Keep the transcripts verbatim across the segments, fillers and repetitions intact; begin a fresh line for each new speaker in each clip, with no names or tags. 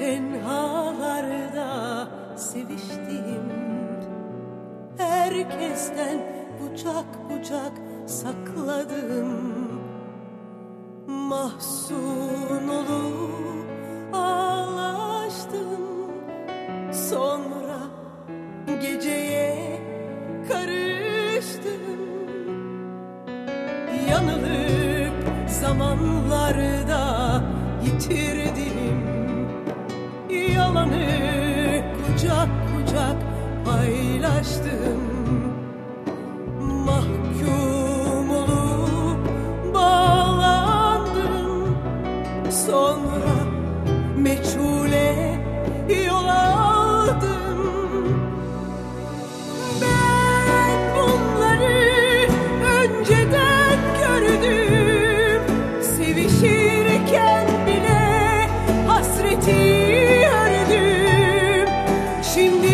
tenhalarda seviştim. Herkesten bucak bucak sakladım. Mahzun olup ağlaştım. Sonra geceye karıştım. Yanılıp zamanlarda yitirdim. Yalanı kucak kucak paylaştım. Mahkum olup bağlandım. Sonra meçhule yol aldım. Ben bunları önceden gördüm. Sevişirken bile hasreti ördüm. Şimdi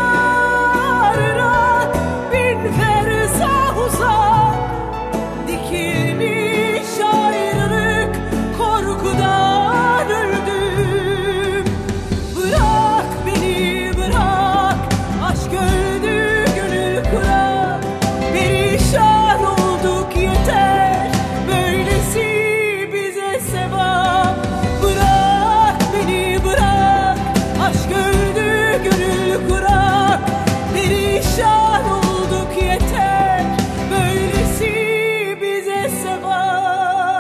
yarına bin fersah uzak, dikilmiş ayrılık korkudan öldüm. Bırak beni bırak, aşk öldü gönül kurak. Perişan olduk yeter, böylesi bize sevap. Bırak beni bırak, aşk öldü gönül kurak. Perişan olduk yeter, böylesi bize sevap.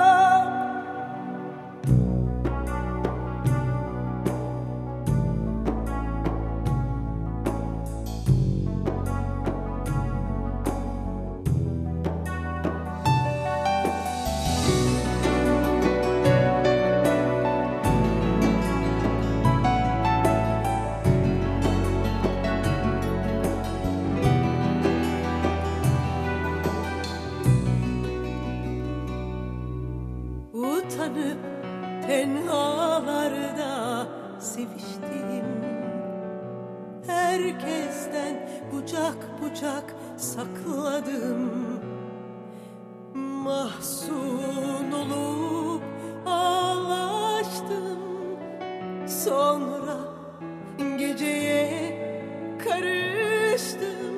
Utanıp tenhalarda seviştim. Herkesten bucak bucak sakladım. Mahzun olup ağlaştım. Sonra geceye karıştım.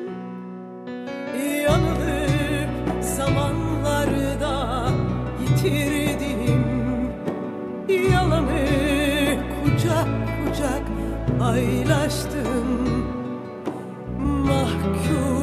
Yanılıp zamanlarda yitirdim. Yalanı kucak kucak paylaştım. Mahkum